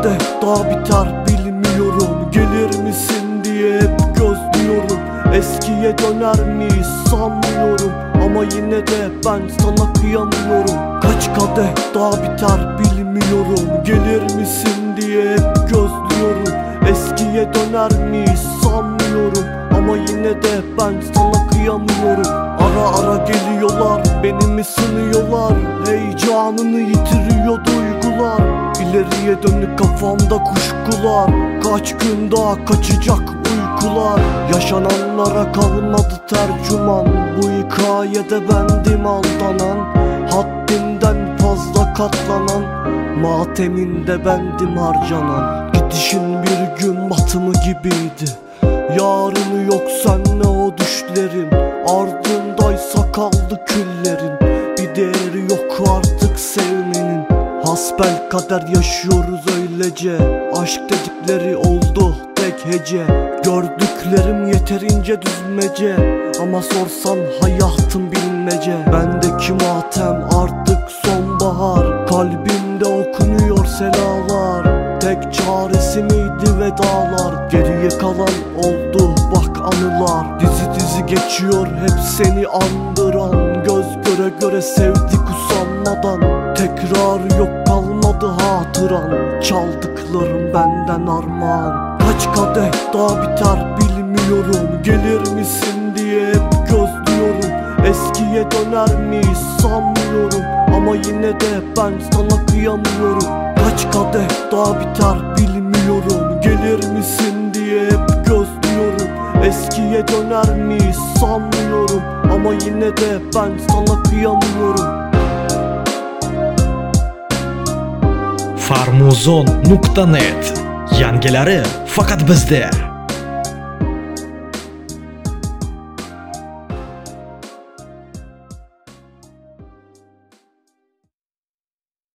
kadeh daha biter bilmiyorum. Gelir misin diye hep gözlüyorum. Eskiye döner miyiz sanmıyorum. Ama yine de ben sana kıyamıyorum. Kaç kadeh daha biter bilmiyorum. Gelir misin diye hep gözlüyorum. Eskiye döner miyiz sanmıyorum. Ama yine de ben sana kıyamıyorum. Ara ara geliyorlar, beni mi sınıyorlar? Heyecanını yitiriyor duygular. İleriye dönük kafamda kuşkular. Kaç gün daha kaçacak uykular? Yaşananlara kalmadı tercüman. Bu hikayede bendim aldanan, haddinden fazla katlanan, mateminde bendim harcanan. Gidişin bir gün batımı gibiydi. Yarını yok senle o düşlerin. Ardındaysa kaldı küllerin. Bir değeri yok artık sevmenin. Hasbel kader yaşıyoruz öylece. Aşk dedikleri oldu tek hece. Gördüklerim yeterince düzmece. Ama sorsan hayatım bilmece. Bendeki matem artık sonbahar. Kalbimde okunuyor selalar. Tek çaresi miydi vedalar? Geriye kalan oldu bak anılar. Dizi dizi geçiyor hep seni andıran. Göz göre göre sevdik usanmadan. Tekrar yok kalmadı hatıran. Çaldıklarım benden armağan. Kaç kadeh daha biter bilmiyorum. Gelir misin diye hep gözlüyorum. Eskiye döner miyiz sanmıyorum. Ama yine de ben sana kıyamıyorum. Kaç kadeh daha biter bilmiyorum. Gelir misin diye hep gözlüyorum. Eskiye döner miyiz sanmıyorum. Ama yine de ben sana kıyamıyorum. Farmuzon.net. Yangilari faqat bizda.